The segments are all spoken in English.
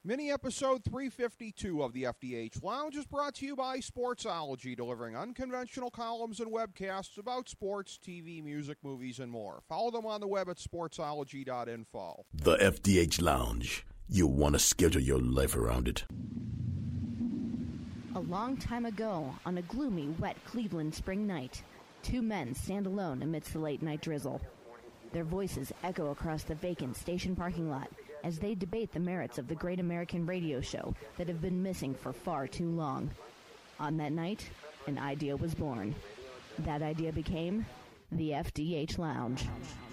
Mini episode 352 of the FDH Lounge is brought to you by Sportsology, delivering unconventional columns and webcasts about sports, TV, music, movies, and more. Follow them on the web at sportsology.info. The FDH Lounge. You want to schedule your life around it. A long time ago, on a gloomy, wet Cleveland spring night, two men stand alone amidst the late-night drizzle. Their voices echo across the vacant station parking lot as they debate the merits of the great American radio show that have been missing for far too long. On that night, an idea was born. That idea became the FDH Lounge.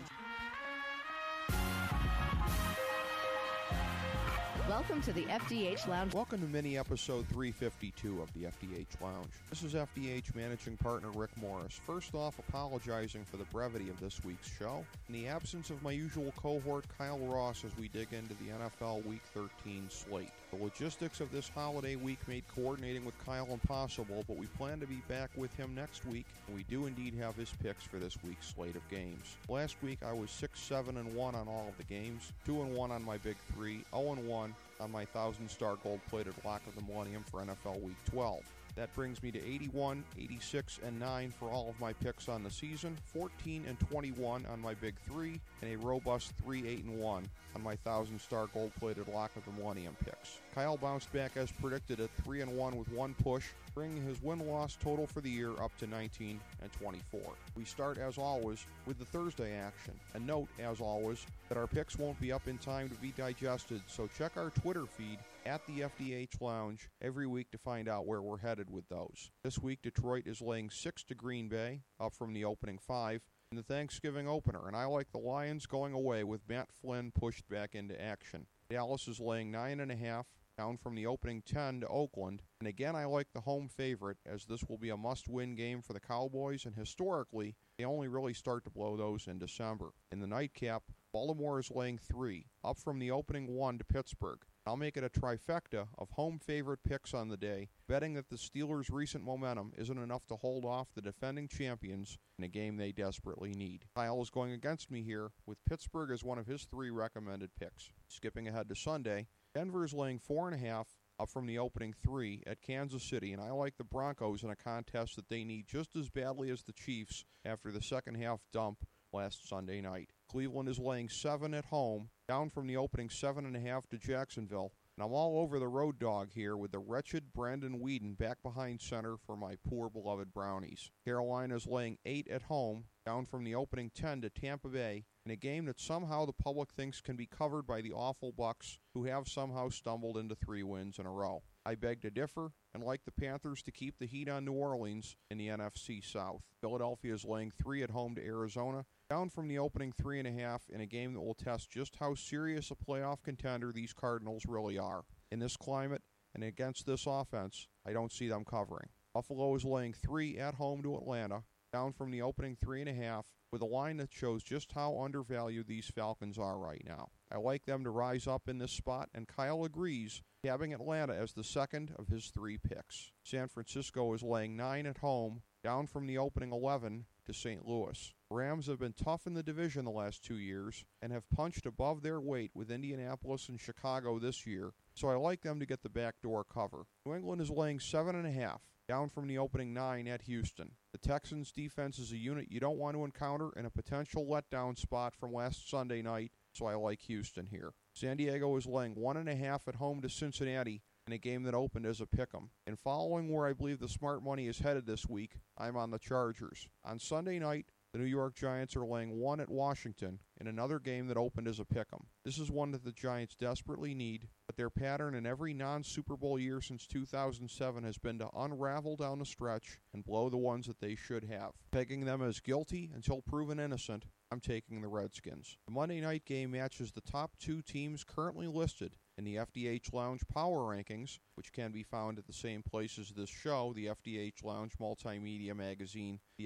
Welcome to the FDH Lounge. Welcome to mini episode 352 of the FDH Lounge. This is FDH managing partner Rick Morris. First off, apologizing for the brevity of this week's show. In the absence of my usual cohort, Kyle Ross, as we dig into the NFL Week 13 slate. The logistics of this holiday week made coordinating with Kyle impossible, but we plan to be back with him next week, and we do indeed have his picks for this week's slate of games. Last week, I was 6-7-1 on all of the games, 2-1 on my Big Three, 0-1 on my 1,000-star gold-plated lock of the millennium for NFL Week 12. That brings me to 81, 86, and 9 for all of my picks on the season, 14 and 21 on my Big Three, and a robust 3-8-1 on my 1,000-star gold-plated lock of the millennium picks. Kyle bounced back as predicted at 3-1 with one push, bringing his win-loss total for the year up to 19 and 24. We start, as always, with the Thursday action. And note, as always, that our picks won't be up in time to be digested, so check our Twitter feed at the FDH Lounge every week to find out where we're headed with those. This week, Detroit is laying 6 to Green Bay, up from the opening 5, in the Thanksgiving opener, and I like the Lions going away with Matt Flynn pushed back into action. Dallas is laying 9.5, down from the opening 10 to Oakland, and again I like the home favorite, as this will be a must-win game for the Cowboys, and historically, they only really start to blow those in December. In the nightcap, Baltimore is laying 3, up from the opening 1 to Pittsburgh. I'll make it a trifecta of home favorite picks on the day, betting that the Steelers' recent momentum isn't enough to hold off the defending champions in a game they desperately need. Kyle is going against me here, with Pittsburgh as one of his 3 recommended picks. Skipping ahead to Sunday, Denver is laying 4.5, up from the opening 3 at Kansas City, and I like the Broncos in a contest that they need just as badly as the Chiefs after the second-half dump last Sunday night. Cleveland is laying 7 at home, down from the opening 7.5 to Jacksonville, and I'm all over the road dog here with the wretched Brandon Whedon back behind center for my poor beloved Brownies. Carolina is laying 8 at home, down from the opening 10 to Tampa Bay, in a game that somehow the public thinks can be covered by the awful Bucs, who have somehow stumbled into 3 wins in a row. I beg to differ, and like the Panthers to keep the heat on New Orleans in the NFC South. Philadelphia is laying 3 at home to Arizona, down from the opening 3.5 in a game that will test just how serious a playoff contender these Cardinals really are. In this climate, and against this offense, I don't see them covering. Buffalo is laying 3 at home to Atlanta, down from the opening 3.5, with a line that shows just how undervalued these Falcons are right now. I like them to rise up in this spot, and Kyle agrees, having Atlanta as the second of his 3 picks. San Francisco is laying 9 at home, down from the opening 11 to St. Louis. Rams have been tough in the division the last 2 years and have punched above their weight with Indianapolis and Chicago this year, so I like them to get the backdoor cover. New England is laying 7.5, down from the opening 9 at Houston. The Texans' defense is a unit you don't want to encounter in a potential letdown spot from last Sunday night, so I like Houston here. San Diego is laying 1.5 at home to Cincinnati in a game that opened as a pick'em. In following where I believe the smart money is headed this week, I'm on the Chargers. On Sunday night, the New York Giants are laying 1 at Washington in another game that opened as a pick'em. This is one that the Giants desperately need, but their pattern in every non-Super Bowl year since 2007 has been to unravel down the stretch and blow the ones that they should have. Pegging them as guilty until proven innocent, I'm taking the Redskins. The Monday night game matches the top 2 teams currently listed in the FDH Lounge Power Rankings, which can be found at the same place as this show, the FDH Lounge Multimedia Magazine, the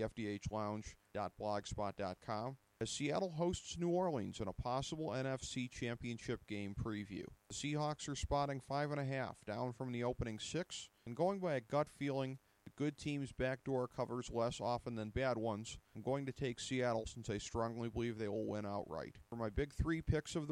FDHLounge.blogspot.com, as Seattle hosts New Orleans in a possible NFC Championship game preview. The Seahawks are spotting 5.5, down from the opening 6, and going by a gut feeling, the good teams' backdoor covers less often than bad ones. I'm going to take Seattle since I strongly believe they will win outright. For my big 3 picks of the week,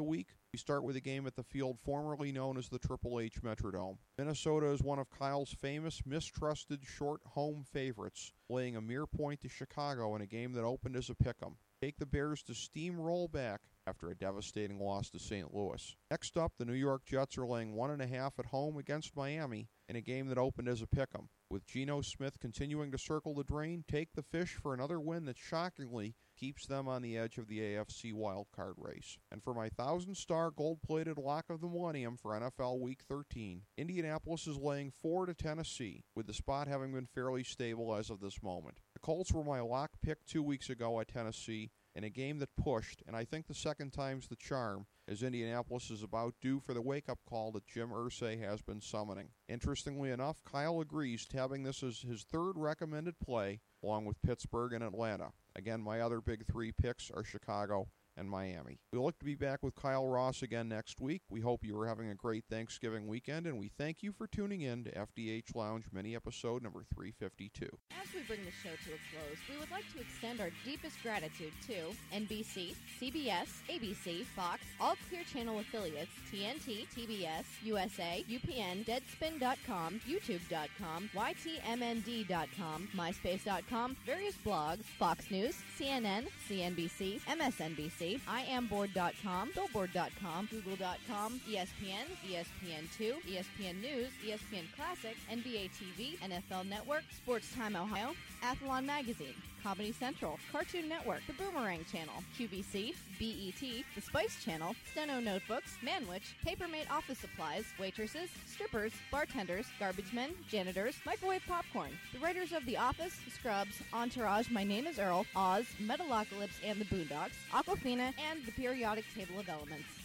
We start with a game at the field formerly known as the Triple H Metrodome. Minnesota is one of Kyle's famous mistrusted short home favorites, laying a mere point to Chicago in a game that opened as a pick'em. Take the Bears to steamroll back after a devastating loss to St. Louis. Next up, the New York Jets are laying 1.5 at home against Miami in a game that opened as a pick'em. With Geno Smith continuing to circle the drain, take the Fish for another win that shockingly keeps them on the edge of the AFC wildcard race. And for my 1,000-star gold-plated lock of the millennium for NFL Week 13, Indianapolis is laying 4 to Tennessee, with the spot having been fairly stable as of this moment. The Colts were my lock pick 2 weeks ago at Tennessee, in a game that pushed, and I think the second time's the charm, as Indianapolis is about due for the wake-up call that Jim Irsay has been summoning. Interestingly enough, Kyle agrees, tabbing this as his third recommended play, along with Pittsburgh and Atlanta. Again, my other big three picks are Chicago and Miami. We look to be back with Kyle Ross again next week. We hope you are having a great Thanksgiving weekend, and we thank you for tuning in to FDH Lounge mini-episode number 352. As we bring the show to a close, we would like to extend our deepest gratitude to NBC, CBS, ABC, Fox, all Clear Channel affiliates, TNT, TBS, USA, UPN, Deadspin.com, YouTube.com, YTMND.com, MySpace.com, various blogs, Fox News, CNN, CNBC, MSNBC, IamBoard.com, Billboard.com, Google.com, ESPN, ESPN2, ESPN News, ESPN Classic, NBA TV, NFL Network, Sports Time Ohio, Athlon Magazine, Comedy Central, Cartoon Network, The Boomerang Channel, QVC, BET, The Spice Channel, Steno Notebooks, Manwich, Papermate Office Supplies, Waitresses, Strippers, Bartenders, Garbage Men, Janitors, Microwave Popcorn, the writers of The Office, Scrubs, Entourage, My Name is Earl, Oz, Metalocalypse and the Boondocks, Aquafina, and The Periodic Table of Elements.